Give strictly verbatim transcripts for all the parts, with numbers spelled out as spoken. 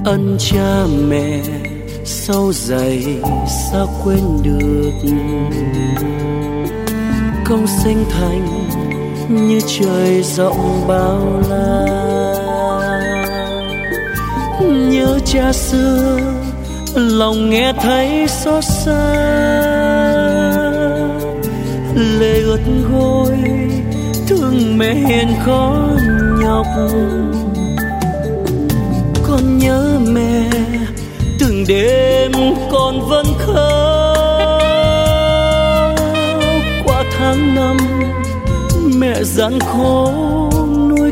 ân cha mẹ sâu dày sao quên được. Công sinh thành như trời rộng bao la. Nhớ cha xưa lòng nghe thấy xót xa. Lệ ướt gối thương mẹ hiền khó nhọc. Con nhớ mẹ từng đêm con vẫn khóc. Qua tháng năm mẹ gian khổ nuôi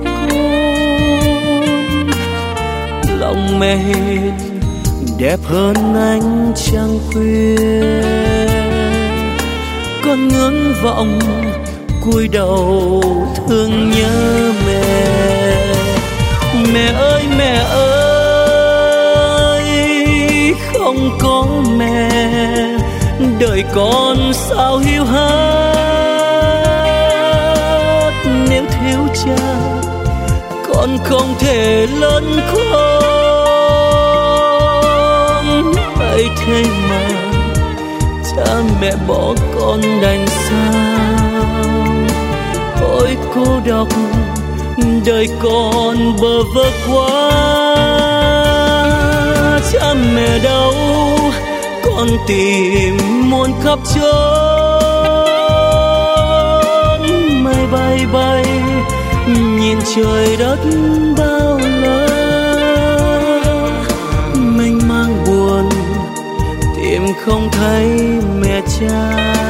con. Lòng mẹ hiền đẹp hơn ánh trăng khuya. Con ngưỡng vọng cúi đầu thương nhớ mẹ. Mẹ ơi mẹ ơi, không có mẹ đời con sao hiu hắt. Nếu thiếu cha con không thể lớn khôn. Ấy thế mà cha mẹ bỏ con đành sao. Ôi cô độc đời con bơ vơ quá. Cha mẹ đâu con tìm muôn khắp chốn. Mây bay bay nhìn trời đất bao la. Mênh mang buồn tìm không thấy mẹ cha.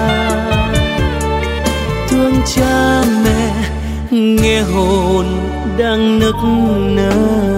Thương cha mẹ nghe hồn đang nức nở.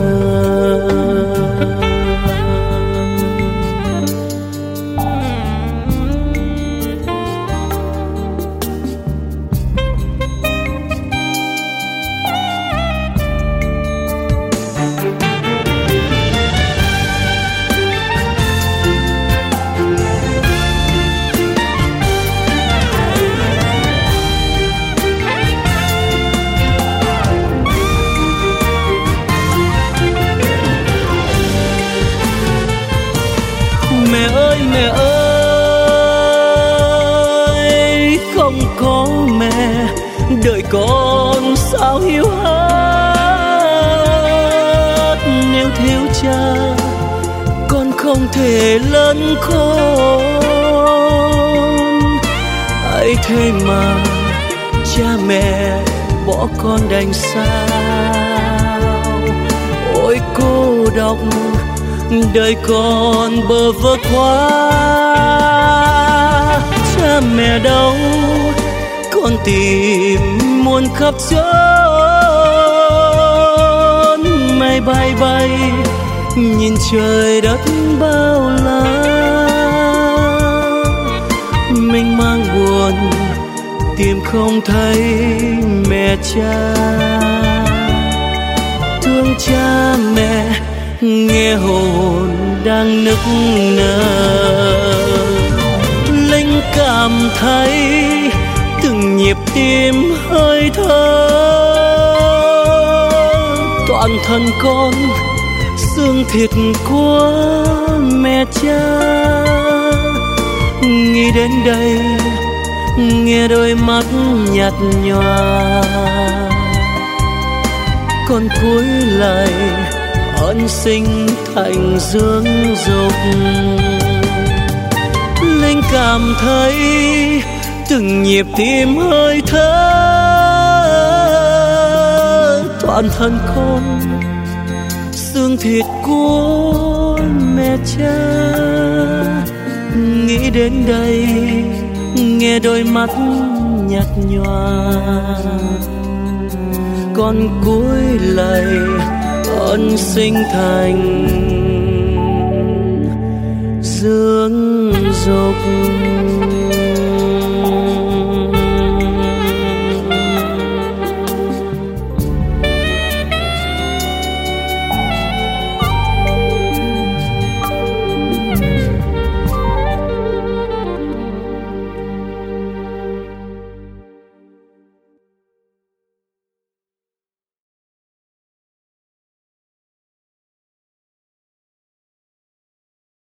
Mẹ ơi mẹ ơi, không có mẹ đời con sao hiu hắt. Nếu thiếu cha con không thể lớn khôn. Ấy thế mà cha mẹ bỏ con đành sao. Ôi cô độc đời con bơ vơ quá. Cha mẹ đâu con tìm muôn khắp chốn. Mây bay bay nhìn trời đất bao la. Mình mang buồn tìm không thấy mẹ cha. Thương cha mẹ nghe hồn đang nức nở. Linh cảm thấy từng nhịp tim hơi thở. Toàn thân con xương thịt của mẹ cha. Nghĩ đến đây nghe đôi mắt nhạt nhòa. Con cúi lại ân sinh thành dưỡng dục. Linh cảm thấy từng nhịp tim hơi thở. Toàn thân con xương thịt của mẹ cha. Nghĩ đến đây nghe đôi mắt nhạt nhòa. Con cúi lại ân sinh thành dưỡng dục.